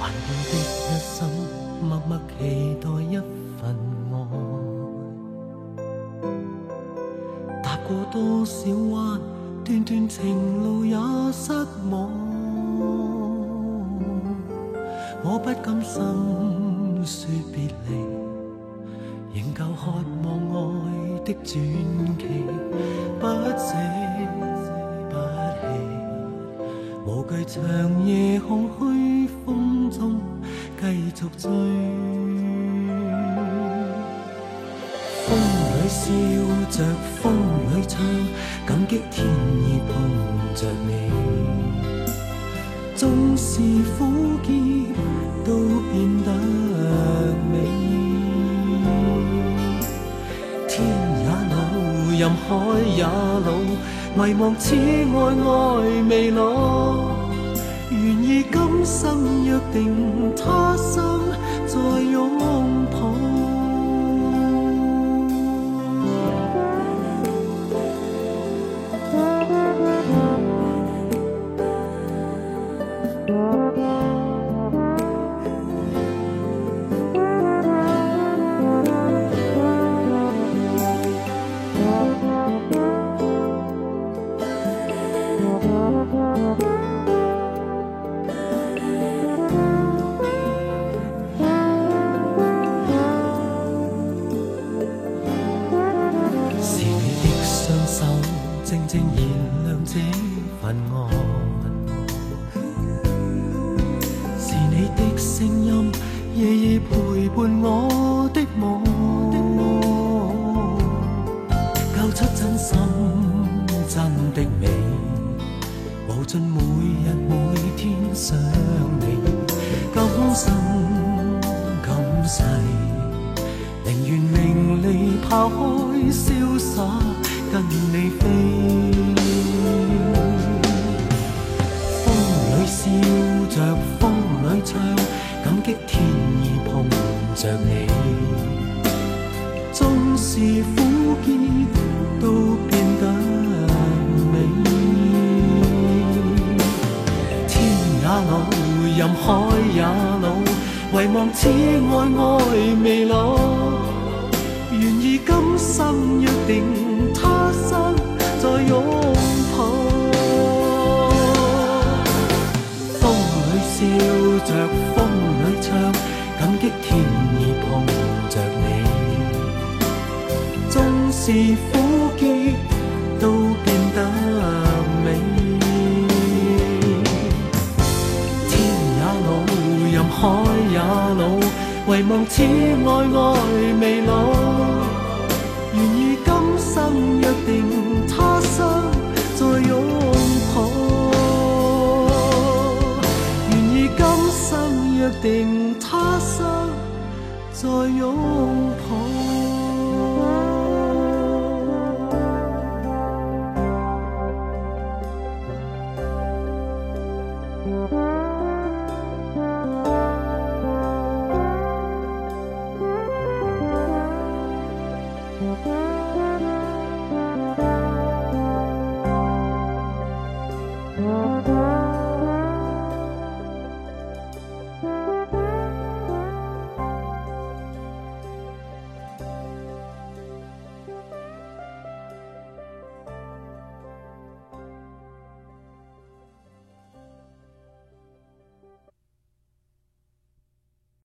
要的一生，默默期待一份爱。踏过多少弯，段段情路也失望。我不甘心说别离，仍旧渴望爱的传奇，不捨不棄，無懼長夜空虛風中繼續追。風裏笑着，風裏唱，感激天意碰着你。縱是苦澀都變得美。天也老，任海也老，遺忘此愛愛未老。願意今生約定，他生再擁抱。靜靜燃亮這份愛，是你的聲音，夜夜陪伴我的夢，交出真心真的美，無盡每日每天想你，今生今世，寧願名利拋開瀟灑。跟你飛，風裏笑着，風裏唱，感激天意碰着你。縱是苦澀都變得美。天也老，任海也老，遺忘此愛愛未老。願意今生約定，他生再擁抱。風裏笑着，風裏唱，感激天意碰着你。縱是苦澀都變得美。天也老，任海也老，遺忘此愛愛未老。願意今生約定，他生再擁抱。願意今生約定，他生再擁抱。